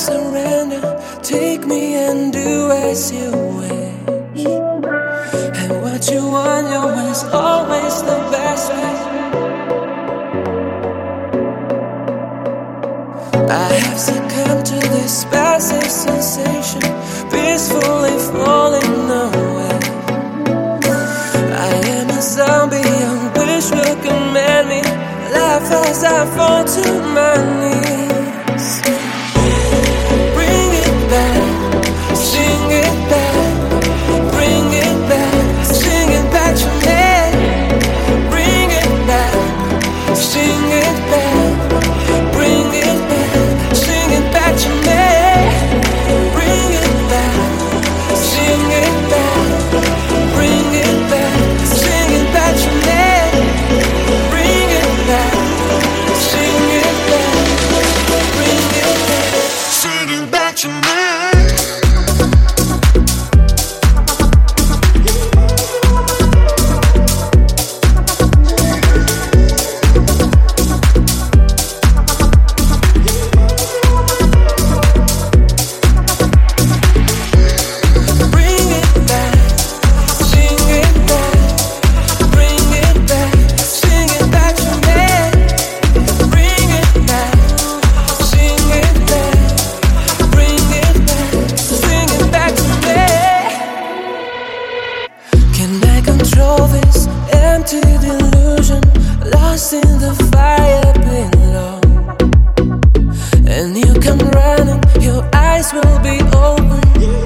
surrender. Take me and do as you wish. And what you want, your way's always the best way. I have succumbed to this passive sensation, peacefully falling away. I am a zombie, your wish will command me. Laugh as I fall to my knees. Bring it back, sing it back. Bring it back, sing it back to me. Bring it back, sing it back. Bring it back, sing it back to me. Bring it back, sing it back. Bring it back, sing it back to me. Bring it back, sing it back. Bring it back, sing it back to me. Empty delusion, lost in the fire below. And you come running, your eyes will be open.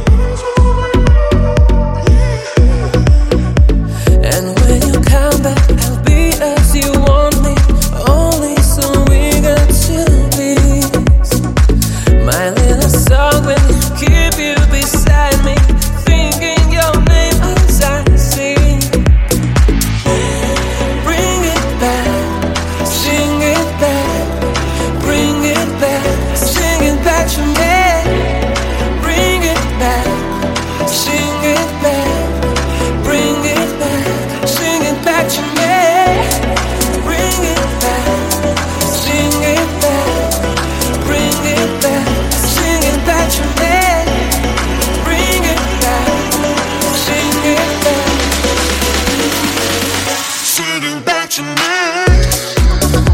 And when you come back, I'll be as you want me, only so eager to please. My little song will keep you beside me, thinking your name as I sing. To me, bring it back, sing it back, bring it back, sing it back to me, bring it back, sing it back, bring it back, sing it back to me, bring it back, sing it back, sing it back to me.